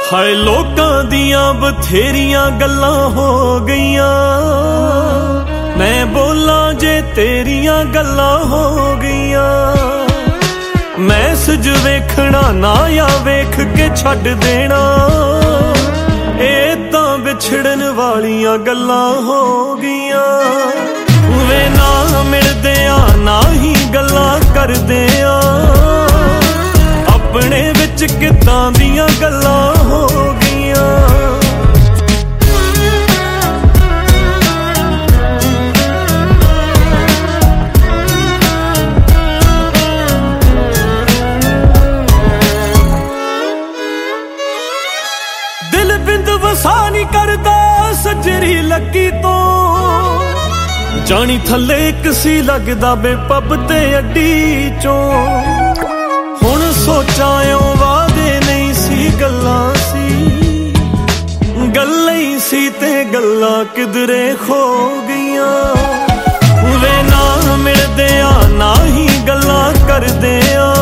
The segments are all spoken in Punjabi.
ਹਾਏ ਲੋਕਾਂ ਦੀਆਂ ਬਥੇਰੀਆਂ ਗੱਲਾਂ ਹੋ ਗਈਆਂ, ਮੈਂ ਬੋਲਾਂ ਜੇ ਤੇਰੀਆਂ ਗੱਲਾਂ ਹੋ ਗਈਆਂ। ਮੈਸੇਜ ਵੇਖਣਾ ਨਾ ਜਾਂ ਵੇਖ ਕੇ ਛੱਡ ਦੇਣਾ, ਇਹ ਤਾਂ ਵਿਛੜਨ ਵਾਲੀਆਂ ਗੱਲਾਂ ਹੋ ਗਈਆਂ। ਵੇ ਨਾ ਮਿਲਦਿਆਂ ਨਾ ਹੀ ਗੱਲਾਂ ਕਰਦਿਆਂ, ਆਪਣੇ ਵਿੱਚ ਕਿੱਦਾਂ ਦੀਆਂ ਗੱਲਾਂ ਹੋ ਗਈਆਂ। ਦਿਲ ਬਿੰਦ ਵਸਾ ਨਹੀਂ ਕਰਦਾ ਸੱਜਰੀ ਲੱਗੀ ਤੋਂ, ਜਾਣੀ ਥੱਲੇ ਇੱਕ ਸੀ ਲੱਗਦਾ ਬੇ ਪੱਬ ਤੇ ਅੱਡੀ ਚੋਂ। ਹੁਣ ਸੋਚਾਂ ਓ ਵਾਦੇ ਨਹੀਂ ਸੀ ਗੱਲਾਂ ਸੀ, ਗੱਲਾਂ ਹੀ ਸੀ ਤੇ ਗੱਲਾਂ ਕਿਧਰੇ ਖੋ ਗਈਆਂ। ਵੇ ਨਾ ਮਿਲਦਿਆਂ ਨਾ ਹੀ ਗੱਲਾਂ ਕਰਦਿਆਂ,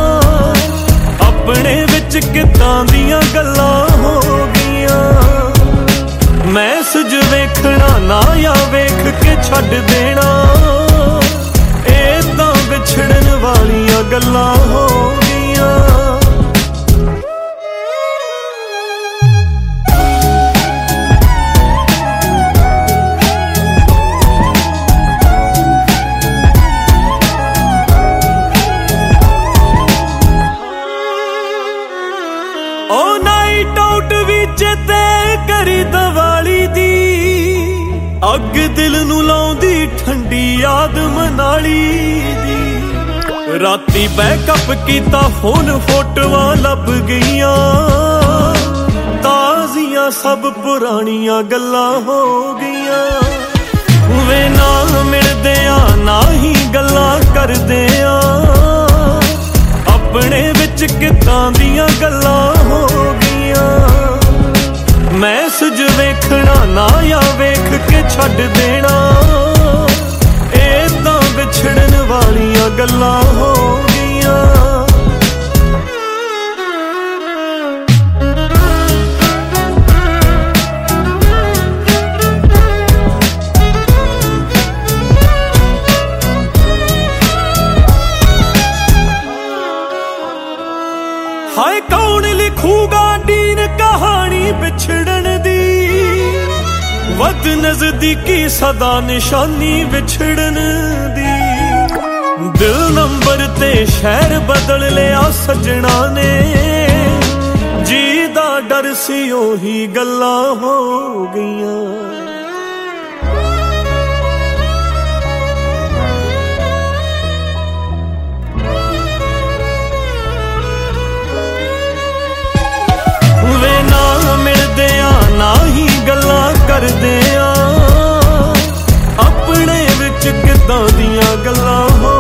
ਆਪਣੇ ਵਿੱਚ ਕਿੱਦਾਂ ਦੀਆਂ ਗੱਲਾਂ ਹੋ ਗਈਆਂ। ਮੈਸੇਜ ਵੇਖਣਾ ਨਾ ਜਾਂ ਵੇਖ ਕੇ ਛੱਡ ਦੇਣਾ, ਇਹ ਤਾਂ ਵਿਛੜਨ ਵਾਲੀਆਂ ਗੱਲਾਂ ਹੋ ਗਈਆਂ। ਓ ਨਾਈਟ ਆਊਟ ਵੀ ਚੇਤੇ ਕਰੀ ਦੀਵਾਲੀ ਦੀ, ਅੱਗ ਦਿਲ ਨੂੰ ਲਾਉਂਦੀ ਠੰਡੀ ਯਾਦ ਮਨਾਲੀ ਦੀ। ਰਾਤੀ ਬੈਕਅਪ ਕੀਤਾ ਫੋਨ ਫੋਟੋਆਂ ਲੱਭ ਗਈਆਂ, ਤਾਜ਼ੀਆਂ ਸਭ ਪੁਰਾਣੀਆਂ ਗੱਲਾਂ ਹੋ ਗਈਆਂ। ਵੇ ਨਾ ਮਿਲਦਿਆਂ ਨਾ ਹੀ ਗੱਲਾਂ ਕਰਦਿਆਂ, ਆਪਣੇ ਵਿੱਚ ਕਿੱਦਾਂ ਦੀਆਂ ਗੱਲਾਂ ਹੋ ਗਈਆਂ। ਮੈਸੇਜ ਵੇਖਣਾ ਨਾ ਜਾਂ ਵੇਖ ਕੇ ਛੱਡ ਦੇਣਾ, ਇਹ ਤਾਂ ਵਿਛੜਨ ਵਾਲੀਆਂ ਗੱਲਾਂ ਹੋ ਗਈਆਂ। ਹਾਏ ਕੌਣ ਲਿਖੂਗਾ ਦੀਨ ਕਹਾਣੀ ਵਿਛੜਨ ਦੀ, ਵੱਧ ਨਜ਼ਦੀਕੀ ਸਦਾ ਨਿਸ਼ਾਨੀ ਵਿਛੜਨ ਦੀ। ਦਿਲ ਨੰਬਰ ਤੇ ਸ਼ਹਿਰ ਬਦਲ ਲਿਆ ਸੱਜਣਾ ਨੇ, ਜੀ ਦਾ ਡਰ ਸੀ ਉਹੀ ਗੱਲਾਂ ਹੋ ਗਈਆਂ। ਵੇ ਨਾ ਮਿਲਦਿਆਂ ਨਾ ਹੀ ਗੱਲਾਂ ਕਰਦਿਆਂ, ਆਪਣੇ ਵਿੱਚ ਕਿੱਦਾਂ ਦੀਆਂ ਗੱਲਾਂ ਹੋ